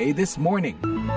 VOA This Morning.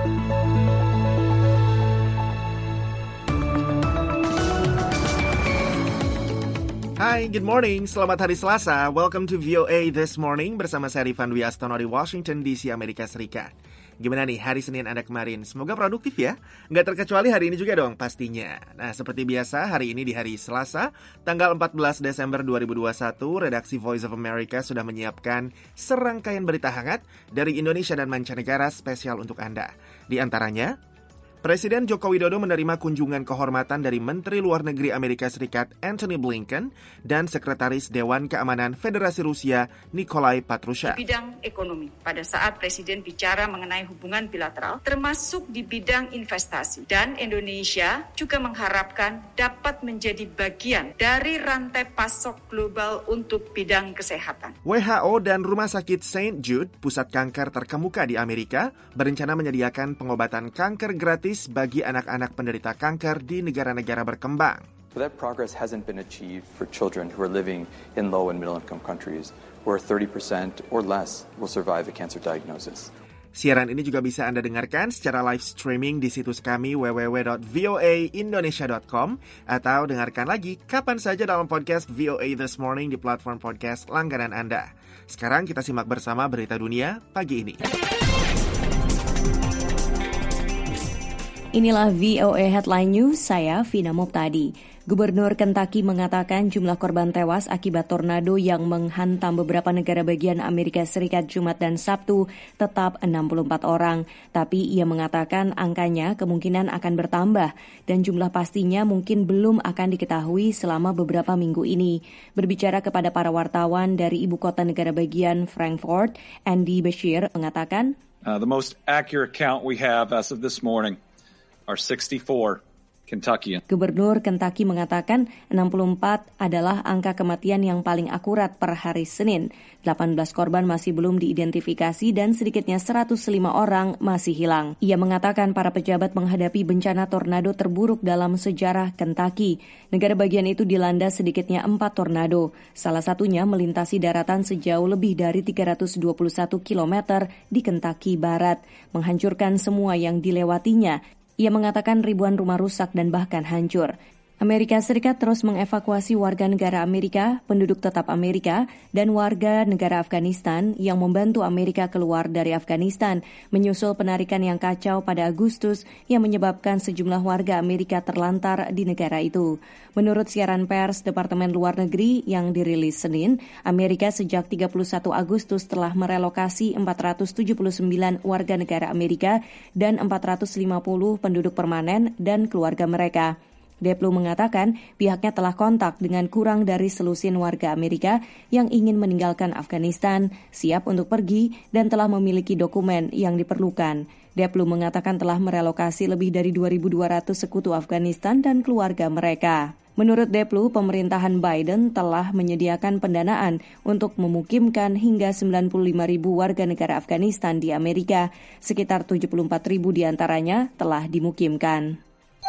Hai, good morning. Selamat hari Selasa. Welcome to VOA This Morning bersama saya Rifan Dwi Astono di Washington DC, Amerika Serikat. Gimana nih hari Senin Anda kemarin? Semoga produktif ya. Nggak terkecuali hari ini juga dong pastinya. Nah, seperti biasa hari ini di hari Selasa, tanggal 14 Desember 2021, redaksi Voice of America sudah menyiapkan serangkaian berita hangat dari Indonesia dan mancanegara spesial untuk Anda. Di antaranya, Presiden Joko Widodo menerima kunjungan kehormatan dari Menteri Luar Negeri Amerika Serikat Antony Blinken dan Sekretaris Dewan Keamanan Federasi Rusia Nikolai Patrushev. Di bidang ekonomi, pada saat Presiden bicara mengenai hubungan bilateral, termasuk di bidang investasi. Dan Indonesia juga mengharapkan dapat menjadi bagian dari rantai pasok global untuk bidang kesehatan. WHO dan Rumah Sakit St. Jude, pusat kanker terkemuka di Amerika, berencana menyediakan pengobatan kanker gratis bagi anak-anak penderita kanker di negara-negara berkembang. That progress hasn't been achieved for children who are living in low and middle income countries, where 30% or less will survive a cancer diagnosis. Siaran ini juga bisa Anda dengarkan secara live streaming di situs kami www.voaindonesia.com atau dengarkan lagi kapan saja dalam podcast VOA This Morning di platform podcast langganan Anda. Sekarang kita simak bersama berita dunia pagi ini. Inilah VOA Headline News, saya Vina Moptadi. Gubernur Kentucky mengatakan jumlah korban tewas akibat tornado yang menghantam beberapa negara bagian Amerika Serikat Jumat dan Sabtu tetap 64 orang. Tapi ia mengatakan angkanya kemungkinan akan bertambah dan jumlah pastinya mungkin belum akan diketahui selama beberapa minggu ini. Berbicara kepada para wartawan dari ibu kota negara bagian Frankfurt, Andy Beshear mengatakan, The most accurate count we have as of this morning are 64 Kentuckian. Gubernur Kentucky mengatakan 64 adalah angka kematian yang paling akurat per hari Senin. 18 korban masih belum diidentifikasi dan sedikitnya 105 orang masih hilang. Ia mengatakan para pejabat menghadapi bencana tornado terburuk dalam sejarah Kentucky. Negara bagian itu dilanda sedikitnya 4 tornado. Salah satunya melintasi daratan sejauh lebih dari 321 km di Kentucky Barat, menghancurkan semua yang dilewatinya. Ia mengatakan ribuan rumah rusak dan bahkan hancur. Amerika Serikat terus mengevakuasi warga negara Amerika, penduduk tetap Amerika, dan warga negara Afghanistan yang membantu Amerika keluar dari Afghanistan, menyusul penarikan yang kacau pada Agustus yang menyebabkan sejumlah warga Amerika terlantar di negara itu. Menurut siaran pers Departemen Luar Negeri yang dirilis Senin, Amerika sejak 31 Agustus telah merelokasi 479 warga negara Amerika dan 450 penduduk permanen dan keluarga mereka. Deplu mengatakan pihaknya telah kontak dengan kurang dari selusin warga Amerika yang ingin meninggalkan Afghanistan, siap untuk pergi dan telah memiliki dokumen yang diperlukan. Deplu mengatakan telah merelokasi lebih dari 2.200 sekutu Afghanistan dan keluarga mereka. Menurut Deplu, pemerintahan Biden telah menyediakan pendanaan untuk memukimkan hingga 95.000 warga negara Afghanistan di Amerika. Sekitar 74.000 diantaranya telah dimukimkan.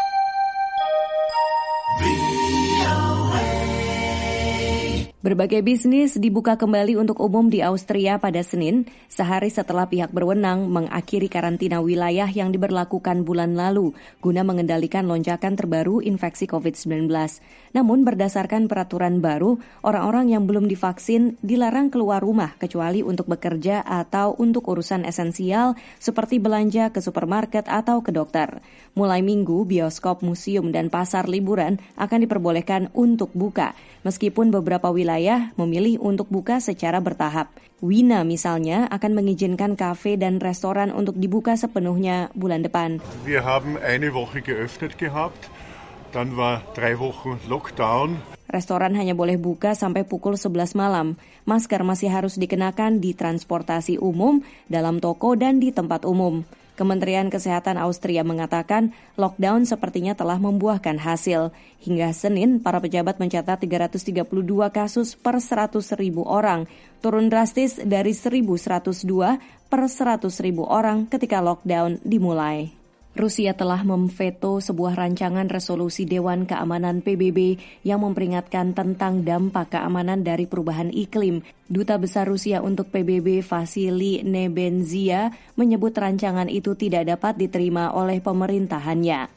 Berbagai bisnis dibuka kembali untuk umum di Austria pada Senin, sehari setelah pihak berwenang mengakhiri karantina wilayah yang diberlakukan bulan lalu guna mengendalikan lonjakan terbaru infeksi COVID-19. Namun berdasarkan peraturan baru, orang-orang yang belum divaksin dilarang keluar rumah kecuali untuk bekerja atau untuk urusan esensial seperti belanja ke supermarket atau ke dokter. Mulai Minggu, bioskop, museum, dan pasar liburan akan diperbolehkan untuk buka, meskipun beberapa wilayah memilih untuk buka secara bertahap. Wina misalnya akan mengizinkan kafe dan restoran untuk dibuka sepenuhnya bulan depan. Wir haben eine Woche geöffnet gehabt, dann war 3 Wochen Lockdown. Restoran hanya boleh buka sampai pukul 11 malam. Masker masih harus dikenakan di transportasi umum, dalam toko, dan di tempat umum. Kementerian Kesehatan Austria mengatakan lockdown sepertinya telah membuahkan hasil. Hingga Senin, para pejabat mencatat 332 kasus per 100.000 orang, turun drastis dari 1.102 per 100.000 orang ketika lockdown dimulai. Rusia telah memveto sebuah rancangan resolusi Dewan Keamanan PBB yang memperingatkan tentang dampak keamanan dari perubahan iklim. Duta Besar Rusia untuk PBB Vasily Nebenzia menyebut rancangan itu tidak dapat diterima oleh pemerintahannya.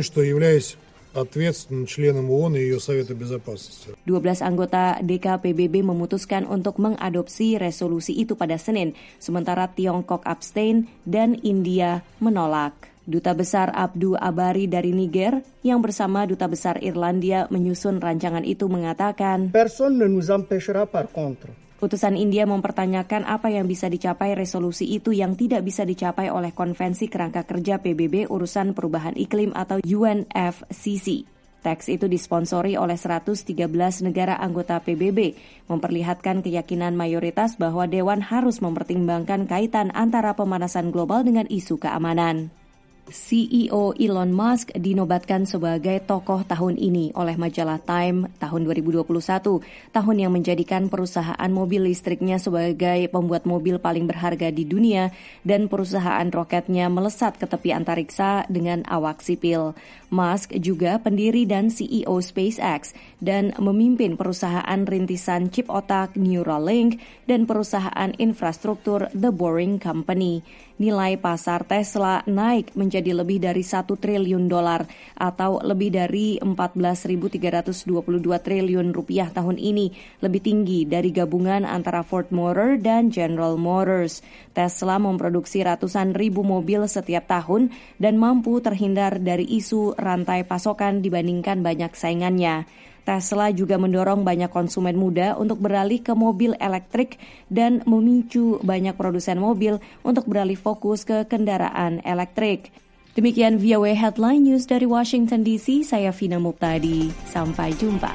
12 anggota DKPBB memutuskan untuk mengadopsi resolusi itu pada Senin, sementara Tiongkok abstain dan India menolak. Duta Besar Abdu Abari dari Niger yang bersama Duta Besar Irlandia menyusun rancangan itu mengatakan, Personne ne nous empêchera par contre. Utusan India mempertanyakan apa yang bisa dicapai resolusi itu yang tidak bisa dicapai oleh Konvensi Kerangka Kerja PBB Urusan Perubahan Iklim atau UNFCCC. Teks itu disponsori oleh 113 negara anggota PBB, memperlihatkan keyakinan mayoritas bahwa Dewan harus mempertimbangkan kaitan antara pemanasan global dengan isu keamanan. CEO Elon Musk dinobatkan sebagai tokoh tahun ini oleh majalah Time tahun 2021, tahun yang menjadikan perusahaan mobil listriknya sebagai pembuat mobil paling berharga di dunia dan perusahaan roketnya melesat ke tepi antariksa dengan awak sipil. Musk juga pendiri dan CEO SpaceX dan memimpin perusahaan rintisan chip otak Neuralink dan perusahaan infrastruktur The Boring Company. Nilai pasar Tesla naik menjadi lebih dari $1 triliun atau lebih dari 14.322 triliun rupiah tahun ini, lebih tinggi dari gabungan antara Ford Motor dan General Motors. Tesla memproduksi ratusan ribu mobil setiap tahun dan mampu terhindar dari isu rantai pasokan dibandingkan banyak saingannya. Tesla juga mendorong banyak konsumen muda untuk beralih ke mobil elektrik dan memicu banyak produsen mobil untuk beralih fokus ke kendaraan elektrik. Demikian VOA Headline News dari Washington DC, saya Vina Muptadi. Sampai jumpa.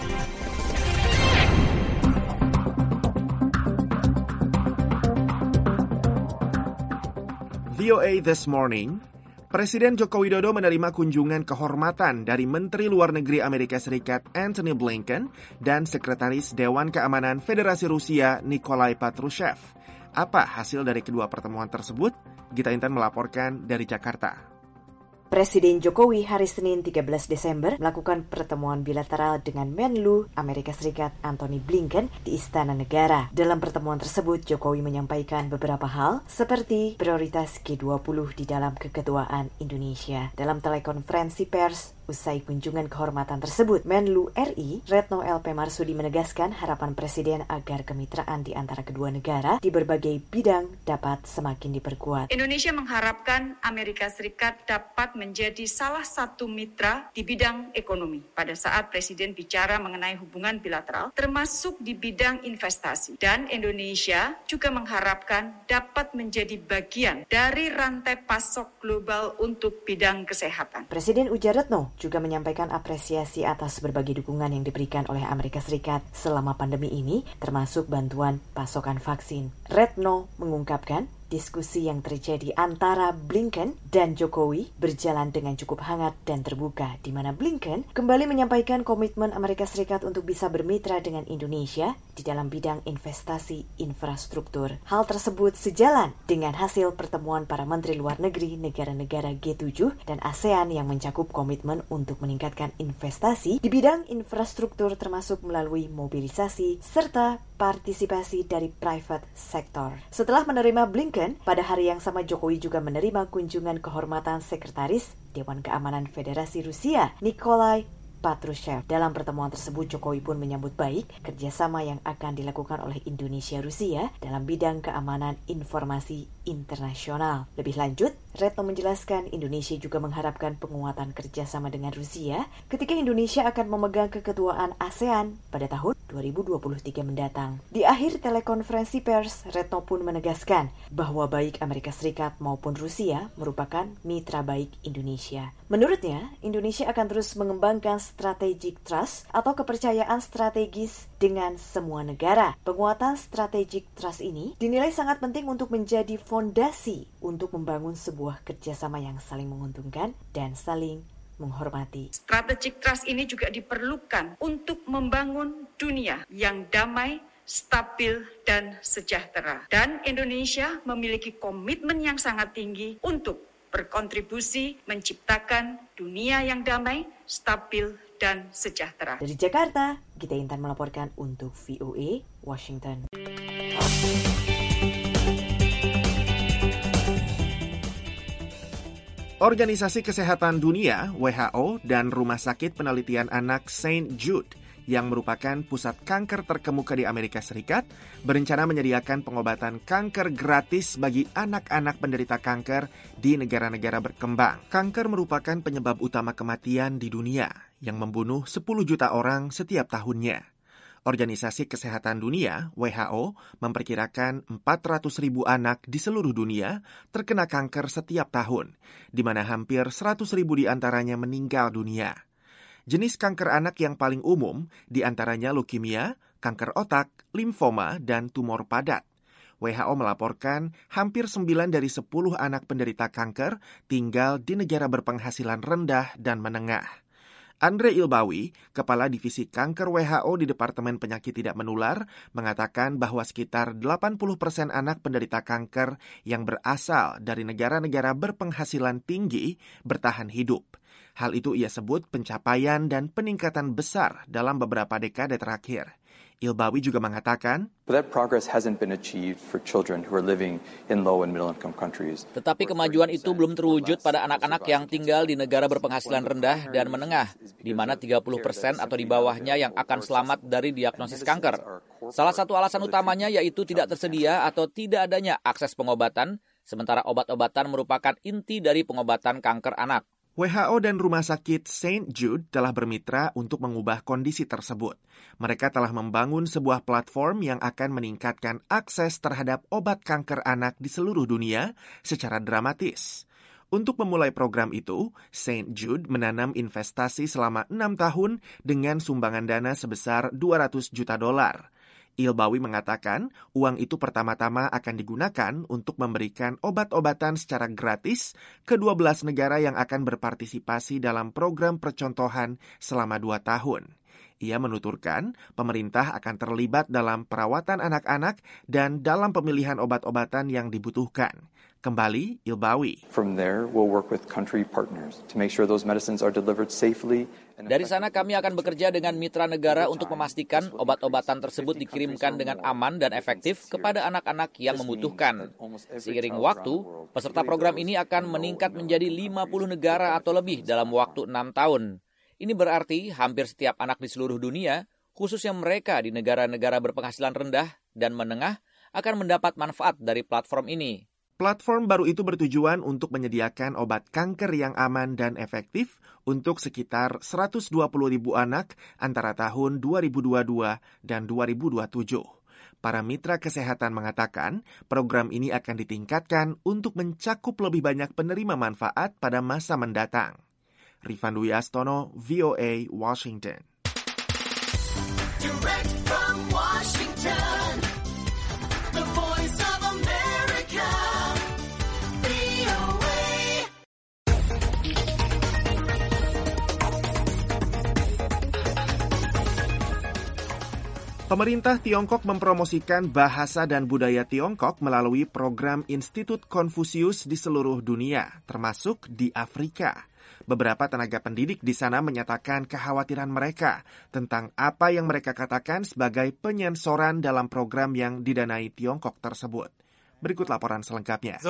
VOA This Morning. Presiden Joko Widodo menerima kunjungan kehormatan dari Menteri Luar Negeri Amerika Serikat Antony Blinken dan Sekretaris Dewan Keamanan Federasi Rusia Nikolai Patrushev. Apa hasil dari kedua pertemuan tersebut? Gita Intan melaporkan dari Jakarta. Presiden Jokowi hari Senin 13 Desember melakukan pertemuan bilateral dengan Menlu Amerika Serikat Antony Blinken di Istana Negara. Dalam pertemuan tersebut, Jokowi menyampaikan beberapa hal seperti prioritas G20 di dalam keketuaan Indonesia. Dalam telekonferensi pers usai kunjungan kehormatan tersebut, Menlu RI Retno LP Marsudi menegaskan harapan Presiden agar kemitraan di antara kedua negara di berbagai bidang dapat semakin diperkuat. Indonesia mengharapkan Amerika Serikat dapat menjadi salah satu mitra di bidang ekonomi pada saat Presiden bicara mengenai hubungan bilateral, termasuk di bidang investasi. Dan Indonesia juga mengharapkan dapat menjadi bagian dari rantai pasok global untuk bidang kesehatan. Presiden ujar Retno juga menyampaikan apresiasi atas berbagai dukungan yang diberikan oleh Amerika Serikat selama pandemi ini, termasuk bantuan pasokan vaksin. Retno mengungkapkan diskusi yang terjadi antara Blinken dan Jokowi berjalan dengan cukup hangat dan terbuka, di mana Blinken kembali menyampaikan komitmen Amerika Serikat untuk bisa bermitra dengan Indonesia di dalam bidang investasi infrastruktur. Hal tersebut sejalan dengan hasil pertemuan para menteri luar negeri negara-negara G7 dan ASEAN yang mencakup komitmen untuk meningkatkan investasi di bidang infrastruktur termasuk melalui mobilisasi serta partisipasi dari private sector. Setelah menerima Blinken, pada hari yang sama Jokowi juga menerima kunjungan kehormatan Sekretaris Dewan Keamanan Federasi Rusia Nikolai Patrushev. Dalam pertemuan tersebut, Jokowi pun menyambut baik kerjasama yang akan dilakukan oleh Indonesia-Rusia dalam bidang keamanan informasi internasional. Lebih lanjut, Retno menjelaskan Indonesia juga mengharapkan penguatan kerjasama dengan Rusia ketika Indonesia akan memegang keketuaan ASEAN pada tahun 2023 mendatang. Di akhir telekonferensi pers, Retno pun menegaskan bahwa baik Amerika Serikat maupun Rusia merupakan mitra baik Indonesia. Menurutnya, Indonesia akan terus mengembangkan strategic trust atau kepercayaan strategis dengan semua negara. Penguatan strategic trust ini dinilai sangat penting untuk menjadi fondasi untuk membangun sebuah kerjasama yang saling menguntungkan dan saling menghormati. Strategic trust ini juga diperlukan untuk membangun dunia yang damai, stabil, dan sejahtera. Dan Indonesia memiliki komitmen yang sangat tinggi untuk berkontribusi menciptakan dunia yang damai, stabil, dan sejahtera. Dari Jakarta, Gita Intan melaporkan untuk VOA Washington. Organisasi Kesehatan Dunia, WHO, dan Rumah Sakit Penelitian Anak St. Jude yang merupakan pusat kanker terkemuka di Amerika Serikat, berencana menyediakan pengobatan kanker gratis bagi anak-anak penderita kanker di negara-negara berkembang. Kanker merupakan penyebab utama kematian di dunia, yang membunuh 10 juta orang setiap tahunnya. Organisasi Kesehatan Dunia, WHO, memperkirakan 400.000 anak di seluruh dunia terkena kanker setiap tahun, di mana hampir 100.000 diantaranya meninggal dunia. Jenis kanker anak yang paling umum diantaranya leukemia, kanker otak, limfoma, dan tumor padat. WHO melaporkan hampir 9 dari 10 anak penderita kanker tinggal di negara berpenghasilan rendah dan menengah. Andre Ilbawi, Kepala Divisi Kanker WHO di Departemen Penyakit Tidak Menular, mengatakan bahwa sekitar 80% anak penderita kanker yang berasal dari negara-negara berpenghasilan tinggi bertahan hidup. Hal itu ia sebut pencapaian dan peningkatan besar dalam beberapa dekade terakhir. Ilbawi juga mengatakan, But that progress hasn't been achieved for children who are living in low and middle income countries. Tetapi kemajuan itu belum terwujud pada anak-anak yang tinggal di negara berpenghasilan rendah dan menengah, di mana 30% atau di bawahnya yang akan selamat dari diagnosis kanker. Salah satu alasan utamanya yaitu tidak tersedia atau tidak adanya akses pengobatan, sementara obat-obatan merupakan inti dari pengobatan kanker anak. WHO dan Rumah Sakit St. Jude telah bermitra untuk mengubah kondisi tersebut. Mereka telah membangun sebuah platform yang akan meningkatkan akses terhadap obat kanker anak di seluruh dunia secara dramatis. Untuk memulai program itu, St. Jude menanam investasi selama 6 tahun dengan sumbangan dana sebesar $200 juta. Ilbawi mengatakan uang itu pertama-tama akan digunakan untuk memberikan obat-obatan secara gratis ke 12 negara yang akan berpartisipasi dalam program percontohan selama 2 tahun. Ia menuturkan pemerintah akan terlibat dalam perawatan anak-anak dan dalam pemilihan obat-obatan yang dibutuhkan. Kembali, Ilbawi. From there, we'll work with country partners to make sure those medicines are delivered safely. Dari sana kami akan bekerja dengan mitra negara untuk memastikan obat-obatan tersebut dikirimkan dengan aman dan efektif kepada anak-anak yang membutuhkan. Seiring waktu, peserta program ini akan meningkat menjadi 50 negara atau lebih dalam waktu 6 tahun. Ini berarti hampir setiap anak di seluruh dunia, khususnya mereka di negara-negara berpenghasilan rendah dan menengah, akan mendapat manfaat dari platform ini. Platform baru itu bertujuan untuk menyediakan obat kanker yang aman dan efektif untuk sekitar 120.000 anak antara tahun 2022 dan 2027. Para mitra kesehatan mengatakan program ini akan ditingkatkan untuk mencakup lebih banyak penerima manfaat pada masa mendatang. Rifan Dwi Astono, VOA, Washington. Direct from Washington, the voice of America, VOA. Pemerintah Tiongkok mempromosikan bahasa dan budaya Tiongkok melalui program Institut Konfusius di seluruh dunia, termasuk di Afrika. Beberapa tenaga pendidik di sana menyatakan kekhawatiran mereka tentang apa yang mereka katakan sebagai penyensoran dalam program yang didanai Tiongkok tersebut. Berikut laporan selengkapnya.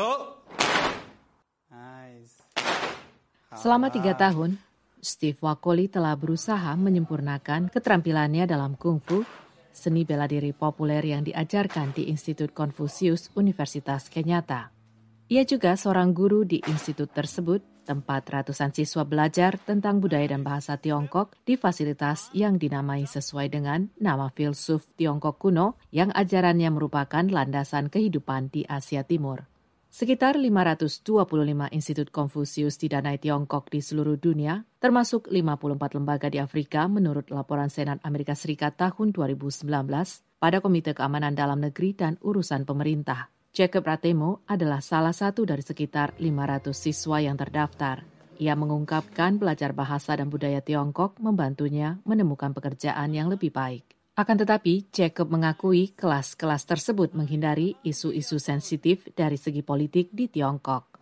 Selama 3 tahun, Steve Wakoli telah berusaha menyempurnakan keterampilannya dalam kungfu, seni bela diri populer yang diajarkan di Institut Konfusius Universitas Kenyatta. Ia juga seorang guru di institut tersebut, tempat ratusan siswa belajar tentang budaya dan bahasa Tiongkok di fasilitas yang dinamai sesuai dengan nama filsuf Tiongkok kuno yang ajarannya merupakan landasan kehidupan di Asia Timur. Sekitar 525 institut Konfusius didanai Tiongkok di seluruh dunia, termasuk 54 lembaga di Afrika menurut laporan Senat Amerika Serikat tahun 2019 pada Komite Keamanan Dalam Negeri dan Urusan Pemerintah. Jacob Ratemo adalah salah satu dari sekitar 500 siswa yang terdaftar. Ia mengungkapkan belajar bahasa dan budaya Tiongkok membantunya menemukan pekerjaan yang lebih baik. Akan tetapi, Jacob mengakui kelas-kelas tersebut menghindari isu-isu sensitif dari segi politik di Tiongkok.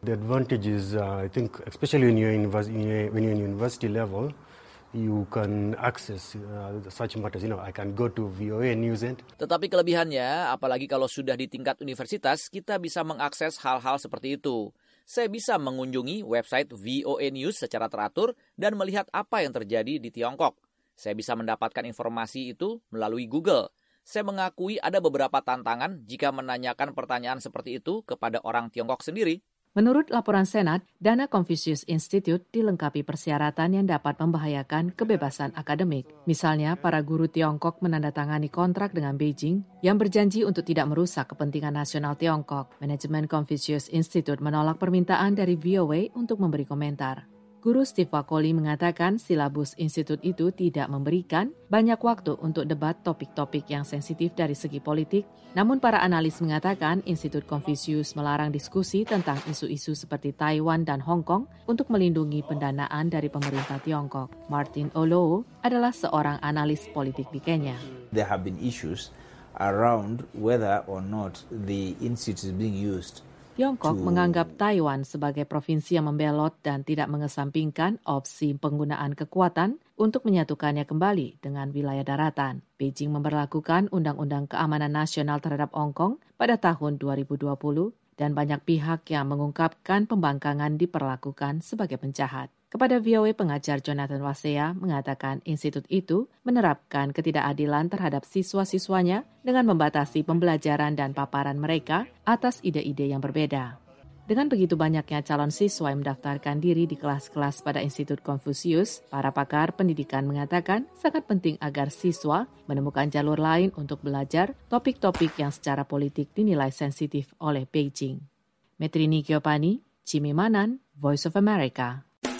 The advantage is, I think, especially when you're in university level, you can access such matters. I can go to VOA News. Tetapi kelebihannya, apalagi kalau sudah di tingkat universitas, kita bisa mengakses hal-hal seperti itu. Saya bisa mengunjungi website VOA News secara teratur dan melihat apa yang terjadi di Tiongkok. Saya bisa mendapatkan informasi itu melalui Google. Saya mengakui ada beberapa tantangan jika menanyakan pertanyaan seperti itu kepada orang Tiongkok sendiri. Menurut laporan Senat, dana Confucius Institute dilengkapi persyaratan yang dapat membahayakan kebebasan akademik. Misalnya, para guru Tiongkok menandatangani kontrak dengan Beijing yang berjanji untuk tidak merusak kepentingan nasional Tiongkok. Manajemen Confucius Institute menolak permintaan dari VOA untuk memberi komentar. Guru Steve Wakoli mengatakan silabus institut itu tidak memberikan banyak waktu untuk debat topik-topik yang sensitif dari segi politik. Namun para analis mengatakan Institut Confucius melarang diskusi tentang isu-isu seperti Taiwan dan Hong Kong untuk melindungi pendanaan dari pemerintah Tiongkok. Martin Olo adalah seorang analis politik di Kenya. There have been issues around whether or not the institute is being used. Tiongkok menganggap Taiwan sebagai provinsi yang membelot dan tidak mengesampingkan opsi penggunaan kekuatan untuk menyatukannya kembali dengan wilayah daratan. Beijing memberlakukan Undang-Undang Keamanan Nasional terhadap Hong Kong pada tahun 2020 dan banyak pihak yang mengungkapkan pembangkangan diperlakukan sebagai penjahat. Kepada VOA, pengajar Jonathan Wasea mengatakan institut itu menerapkan ketidakadilan terhadap siswa-siswanya dengan membatasi pembelajaran dan paparan mereka atas ide-ide yang berbeda. Dengan begitu banyaknya calon siswa yang mendaftarkan diri di kelas-kelas pada Institut Confucius, para pakar pendidikan mengatakan sangat penting agar siswa menemukan jalur lain untuk belajar topik-topik yang secara politik dinilai sensitif oleh Beijing. Metrini Giopani, Jimmy Manan, Voice of America.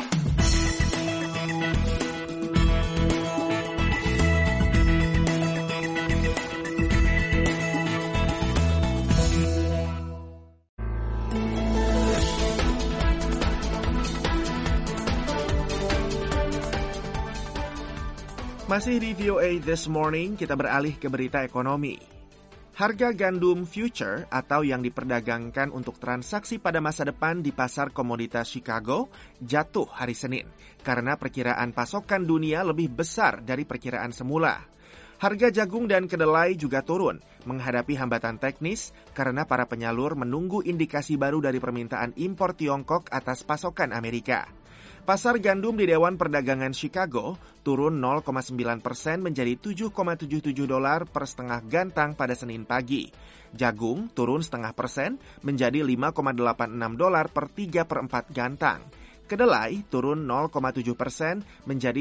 Masih di VOA This Morning, kita beralih ke berita ekonomi. Harga gandum future atau yang diperdagangkan untuk transaksi pada masa depan di pasar komoditas Chicago jatuh hari Senin karena perkiraan pasokan dunia lebih besar dari perkiraan semula. Harga jagung dan kedelai juga turun menghadapi hambatan teknis karena para penyalur menunggu indikasi baru dari permintaan impor Tiongkok atas pasokan Amerika. Pasar gandum di Dewan Perdagangan Chicago turun 0,9% menjadi $7,77 per setengah gantang pada Senin pagi. Jagung turun 0,5% menjadi $5,86 per 3/4 gantang. Kedelai turun 0,7% menjadi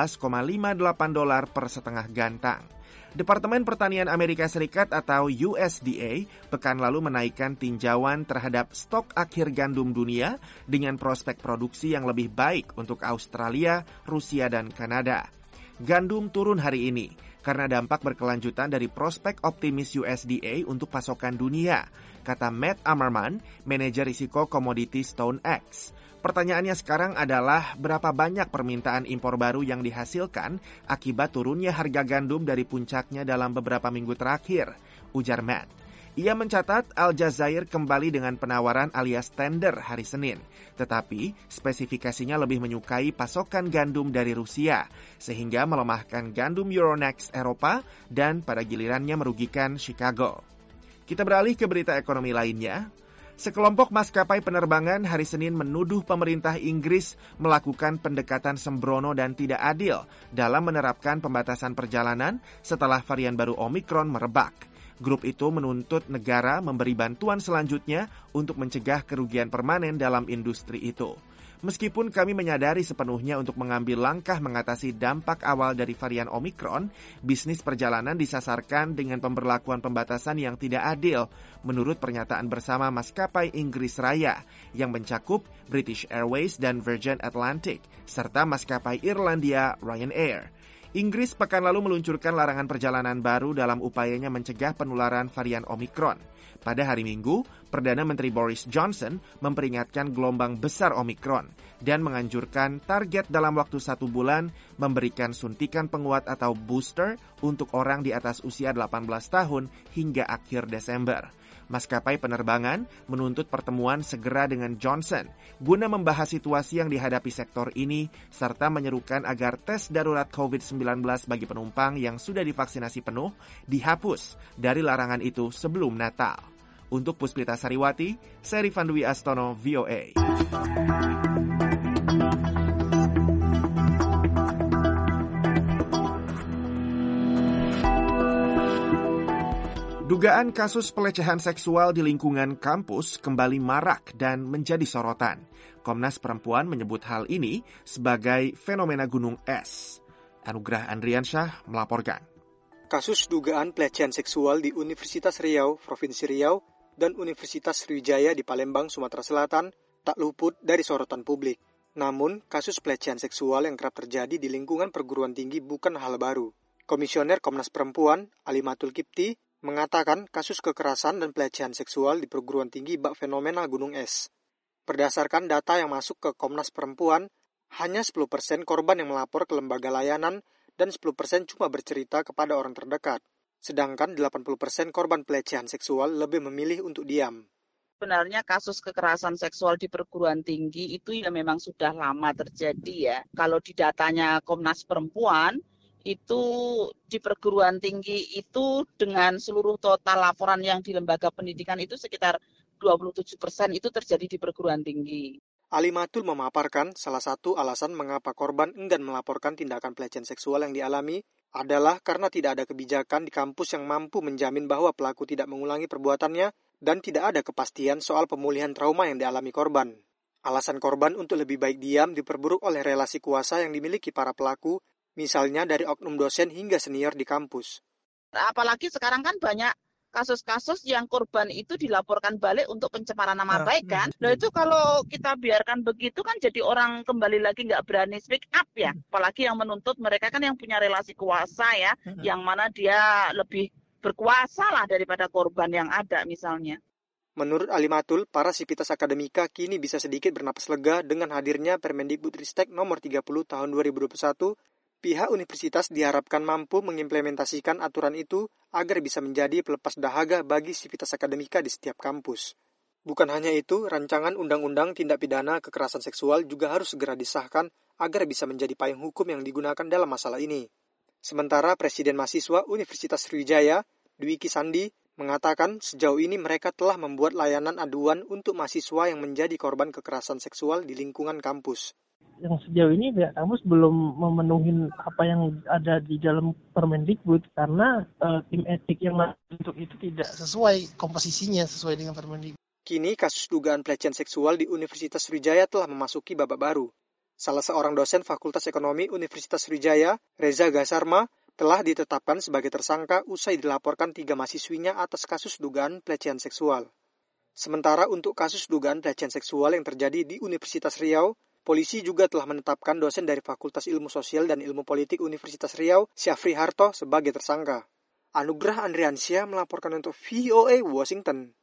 $12,58 per setengah gantang. Departemen Pertanian Amerika Serikat atau USDA pekan lalu menaikkan tinjauan terhadap stok akhir gandum dunia dengan prospek produksi yang lebih baik untuk Australia, Rusia, dan Kanada. Gandum turun hari ini karena dampak berkelanjutan dari prospek optimis USDA untuk pasokan dunia, kata Matt Ammerman, manajer risiko komoditi StoneX. Pertanyaannya sekarang adalah berapa banyak permintaan impor baru yang dihasilkan akibat turunnya harga gandum dari puncaknya dalam beberapa minggu terakhir, ujar Matt. Ia mencatat Aljazair kembali dengan penawaran alias tender hari Senin, tetapi spesifikasinya lebih menyukai pasokan gandum dari Rusia, sehingga melemahkan gandum Euronext Eropa dan pada gilirannya merugikan Chicago. Kita beralih ke berita ekonomi lainnya. Sekelompok maskapai penerbangan hari Senin menuduh pemerintah Inggris melakukan pendekatan sembrono dan tidak adil dalam menerapkan pembatasan perjalanan setelah varian baru Omicron merebak. Grup itu menuntut negara memberi bantuan selanjutnya untuk mencegah kerugian permanen dalam industri itu. Meskipun kami menyadari sepenuhnya untuk mengambil langkah mengatasi dampak awal dari varian Omicron, bisnis perjalanan disasarkan dengan pemberlakuan pembatasan yang tidak adil, menurut pernyataan bersama maskapai Inggris Raya, yang mencakup British Airways dan Virgin Atlantic, serta maskapai Irlandia Ryanair. Inggris pekan lalu meluncurkan larangan perjalanan baru dalam upayanya mencegah penularan varian Omicron. Pada hari Minggu, Perdana Menteri Boris Johnson memperingatkan gelombang besar Omicron dan menganjurkan target dalam waktu 1 bulan memberikan suntikan penguat atau booster untuk orang di atas usia 18 tahun hingga akhir Desember. Maskapai penerbangan menuntut pertemuan segera dengan Johnson guna membahas situasi yang dihadapi sektor ini serta menyerukan agar tes darurat COVID-19 bagi penumpang yang sudah divaksinasi penuh dihapus dari larangan itu sebelum Natal. Untuk Puspita Sariwati, saya Rifan Dwi Astono, VOA. Dugaan kasus pelecehan seksual di lingkungan kampus kembali marak dan menjadi sorotan. Komnas Perempuan menyebut hal ini sebagai fenomena gunung es. Anugrah Andriansyah melaporkan. Kasus dugaan pelecehan seksual di Universitas Riau, Provinsi Riau, dan Universitas Sriwijaya di Palembang, Sumatera Selatan tak luput dari sorotan publik. Namun, kasus pelecehan seksual yang kerap terjadi di lingkungan perguruan tinggi bukan hal baru. Komisioner Komnas Perempuan, Alimatul Kipti, mengatakan kasus kekerasan dan pelecehan seksual di perguruan tinggi bak fenomena gunung es. Berdasarkan data yang masuk ke Komnas Perempuan, hanya 10% korban yang melapor ke lembaga layanan dan 10% cuma bercerita kepada orang terdekat. Sedangkan 80% korban pelecehan seksual lebih memilih untuk diam. Sebenarnya kasus kekerasan seksual di perguruan tinggi itu ya memang sudah lama terjadi ya. Kalau di datanya Komnas Perempuan, itu di perguruan tinggi itu dengan seluruh total laporan yang di lembaga pendidikan itu sekitar 27% itu terjadi di perguruan tinggi. Alimatul memaparkan salah satu alasan mengapa korban enggan melaporkan tindakan pelecehan seksual yang dialami adalah karena tidak ada kebijakan di kampus yang mampu menjamin bahwa pelaku tidak mengulangi perbuatannya dan tidak ada kepastian soal pemulihan trauma yang dialami korban. Alasan korban untuk lebih baik diam diperburuk oleh relasi kuasa yang dimiliki para pelaku, misalnya dari oknum dosen hingga senior di kampus. Apalagi sekarang kan banyak kasus-kasus yang korban itu dilaporkan balik untuk pencemaran nama baik kan. Nah itu kalau kita biarkan begitu kan jadi orang kembali lagi nggak berani speak up ya. Apalagi yang menuntut mereka kan yang punya relasi kuasa ya, yang mana dia lebih berkuasa lah daripada korban yang ada misalnya. Menurut Alimatul, para sivitas akademika kini bisa sedikit bernapas lega dengan hadirnya Permendikbudristek nomor 30 tahun 2021. Pihak universitas diharapkan mampu mengimplementasikan aturan itu agar bisa menjadi pelepas dahaga bagi sivitas akademika di setiap kampus. Bukan hanya itu, rancangan Undang-Undang Tindak Pidana Kekerasan Seksual juga harus segera disahkan agar bisa menjadi payung hukum yang digunakan dalam masalah ini. Sementara Presiden Mahasiswa Universitas Sriwijaya, Dwiki Sandi, mengatakan sejauh ini mereka telah membuat layanan aduan untuk mahasiswa yang menjadi korban kekerasan seksual di lingkungan kampus. Yang sejauh ini pihak kampus belum memenuhi apa yang ada di dalam Permendikbud karena tim etik yang untuk itu tidak sesuai komposisinya sesuai dengan Permendikbud. Kini kasus dugaan pelecehan seksual di Universitas Sriwijaya telah memasuki babak baru. Salah seorang dosen Fakultas Ekonomi Universitas Sriwijaya, Reza Gasarma, telah ditetapkan sebagai tersangka usai dilaporkan 3 mahasiswinya atas kasus dugaan pelecehan seksual. Sementara untuk kasus dugaan pelecehan seksual yang terjadi di Universitas Riau, polisi juga telah menetapkan dosen dari Fakultas Ilmu Sosial dan Ilmu Politik Universitas Riau, Syafri Harto, sebagai tersangka. Anugrah Andriansyah melaporkan untuk VOA Washington.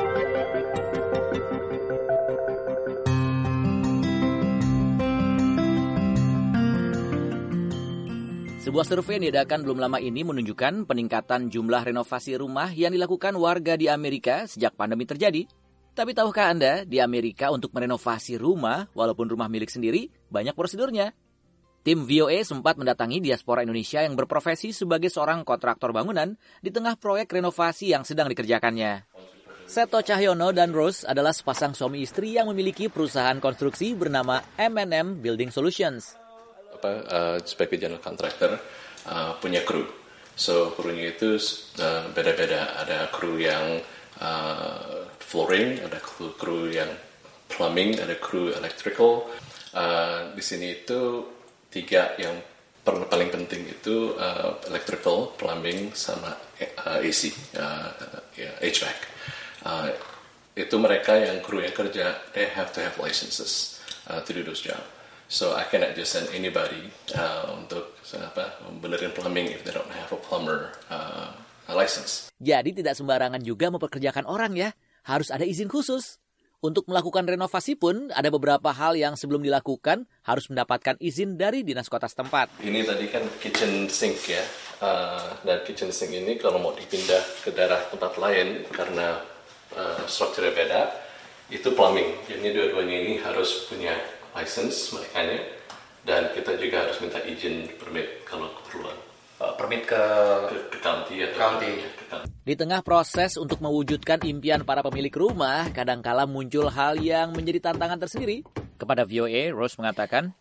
Sebuah survei yang diadakan belum lama ini menunjukkan peningkatan jumlah renovasi rumah yang dilakukan warga di Amerika sejak pandemi terjadi. Tapi tahukah Anda, di Amerika untuk merenovasi rumah, walaupun rumah milik sendiri, banyak prosedurnya. Tim VOA sempat mendatangi diaspora Indonesia yang berprofesi sebagai seorang kontraktor bangunan di tengah proyek renovasi yang sedang dikerjakannya. Seto Cahyono dan Rose adalah sepasang suami istri yang memiliki perusahaan konstruksi bernama M&M Building Solutions. Sebagai general contractor punya kru. So krunya itu beda-beda. Ada kru yang flooring, ada kru yang plumbing, ada kru electrical. Di sini itu 3 yang paling penting itu electrical, plumbing, sama AC, HVAC. Itu mereka yang kru yang kerja, they have to have licenses to do those jobs. So I cannot just send anybody untuk benerin plumbing if they don't have a plumber license. Jadi tidak sembarangan juga mempekerjakan orang ya, harus ada izin khusus. Untuk melakukan renovasi pun ada beberapa hal yang sebelum dilakukan harus mendapatkan izin dari dinas kota setempat. Ini tadi kan kitchen sink ya, dan kitchen sink ini kalau mau dipindah ke daerah tempat lain karena strukturnya beda, itu plumbing. Jadi dua-duanya ini harus punya license merekanya, dan kita juga harus minta izin permit kalau keperluan. Permit ke county atau county. Di tengah proses untuk mewujudkan impian para pemilik rumah, kadangkala muncul hal yang menjadi tantangan tersendiri. Kepada VOA, Rose mengatakan,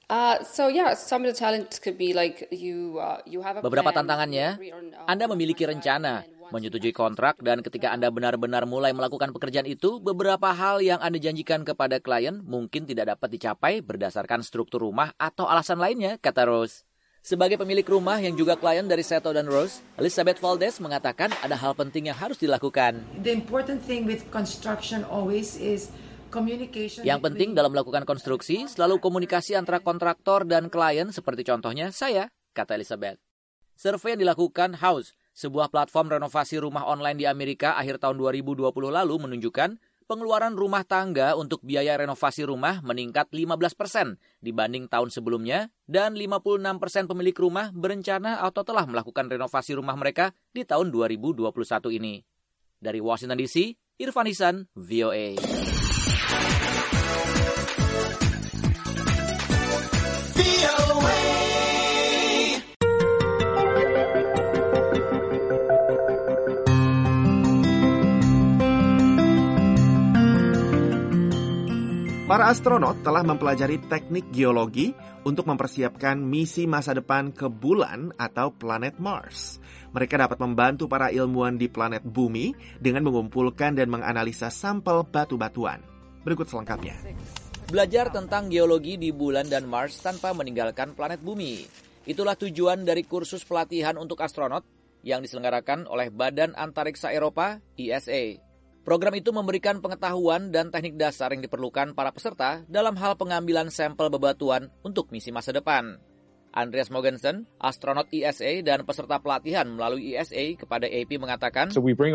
beberapa tantangannya, Anda memiliki rencana, menyetujui kontrak, dan ketika Anda benar-benar mulai melakukan pekerjaan itu, beberapa hal yang Anda janjikan kepada klien mungkin tidak dapat dicapai berdasarkan struktur rumah atau alasan lainnya, kata Rose. Sebagai pemilik rumah yang juga klien dari Seto dan Rose, Elizabeth Valdez mengatakan ada hal penting yang harus dilakukan. The important thing with construction always is communication. Yang penting dalam melakukan konstruksi selalu komunikasi antara kontraktor dan klien, seperti contohnya saya, kata Elizabeth. Survei yang dilakukan House, sebuah platform renovasi rumah online di Amerika akhir tahun 2020 lalu menunjukkan pengeluaran rumah tangga untuk biaya renovasi rumah meningkat 15% dibanding tahun sebelumnya, dan 56% pemilik rumah berencana atau telah melakukan renovasi rumah mereka di tahun 2021 ini. Dari Washington DC, Irfan Ihsan, VOA. Para astronot telah mempelajari teknik geologi untuk mempersiapkan misi masa depan ke bulan atau planet Mars. Mereka dapat membantu para ilmuwan di planet Bumi dengan mengumpulkan dan menganalisa sampel batu-batuan. Berikut selengkapnya. Belajar tentang geologi di bulan dan Mars tanpa meninggalkan planet Bumi. Itulah tujuan dari kursus pelatihan untuk astronot yang diselenggarakan oleh Badan Antariksa Eropa, ESA. Program itu memberikan pengetahuan dan teknik dasar yang diperlukan para peserta dalam hal pengambilan sampel bebatuan untuk misi masa depan. Andreas Mogensen, astronot ESA dan peserta pelatihan melalui ESA kepada AP mengatakan,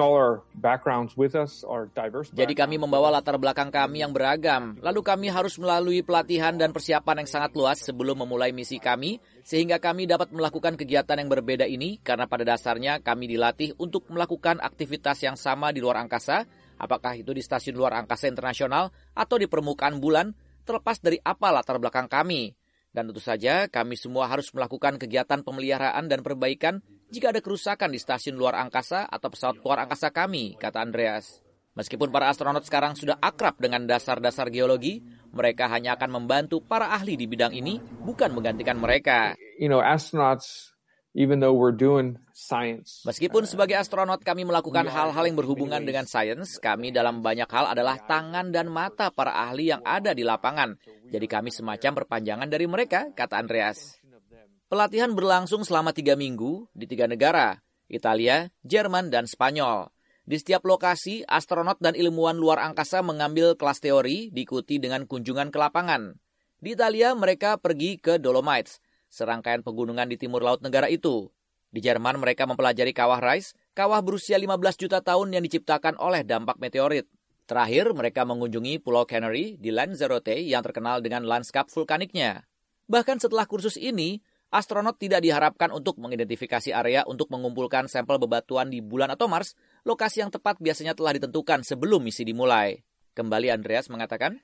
jadi kami membawa latar belakang kami yang beragam, lalu kami harus melalui pelatihan dan persiapan yang sangat luas sebelum memulai misi kami, sehingga kami dapat melakukan kegiatan yang berbeda ini karena pada dasarnya kami dilatih untuk melakukan aktivitas yang sama di luar angkasa, apakah itu di stasiun luar angkasa internasional atau di permukaan bulan, terlepas dari apa latar belakang kami. Dan tentu saja kami semua harus melakukan kegiatan pemeliharaan dan perbaikan jika ada kerusakan di stasiun luar angkasa atau pesawat luar angkasa kami, kata Andreas. Meskipun para astronot sekarang sudah akrab dengan dasar-dasar geologi, mereka hanya akan membantu para ahli di bidang ini, bukan menggantikan mereka. Meskipun sebagai astronot kami melakukan hal-hal yang berhubungan dengan sains, kami dalam banyak hal adalah tangan dan mata para ahli yang ada di lapangan. Jadi kami semacam perpanjangan dari mereka, kata Andreas. Pelatihan berlangsung selama 3 minggu di 3 negara, Italia, Jerman, dan Spanyol. Di setiap lokasi, astronot dan ilmuwan luar angkasa mengambil kelas teori diikuti dengan kunjungan ke lapangan. Di Italia, mereka pergi ke Dolomites, serangkaian pegunungan di timur laut negara itu. Di Jerman, mereka mempelajari kawah Rice, kawah berusia 15 juta tahun yang diciptakan oleh dampak meteorit. Terakhir, mereka mengunjungi Pulau Canary di Lanzarote yang terkenal dengan lanskap vulkaniknya. Bahkan setelah kursus ini, astronot tidak diharapkan untuk mengidentifikasi area untuk mengumpulkan sampel bebatuan di bulan atau Mars. Lokasi yang tepat biasanya telah ditentukan sebelum misi dimulai. Kembali Andreas mengatakan,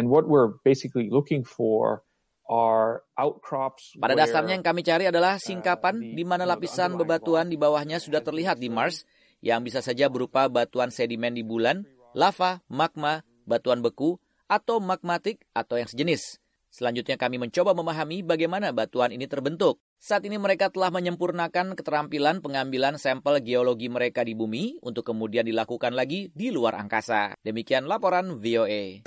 pada dasarnya yang kami cari adalah singkapan di mana lapisan bebatuan di bawahnya sudah terlihat di Mars, yang bisa saja berupa batuan sedimen di bulan, lava, magma, batuan beku, atau magmatik atau yang sejenis. Selanjutnya kami mencoba memahami bagaimana batuan ini terbentuk. Saat ini mereka telah menyempurnakan keterampilan pengambilan sampel geologi mereka di bumi untuk kemudian dilakukan lagi di luar angkasa. Demikian laporan VOA.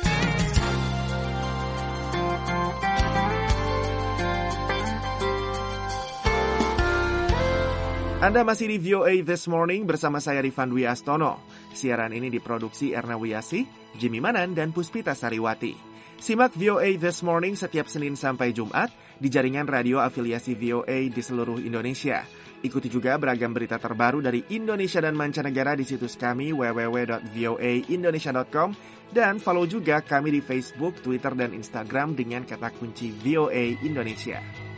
Anda masih di VOA This Morning bersama saya Rifan Dwi Astono. Siaran ini diproduksi Erna Wiyasi, Jimmy Manan, dan Puspita Sariwati. Simak VOA This Morning setiap Senin sampai Jumat di jaringan radio afiliasi VOA di seluruh Indonesia. Ikuti juga beragam berita terbaru dari Indonesia dan mancanegara di situs kami www.voaindonesia.com dan follow juga kami di Facebook, Twitter, dan Instagram dengan kata kunci VOA Indonesia.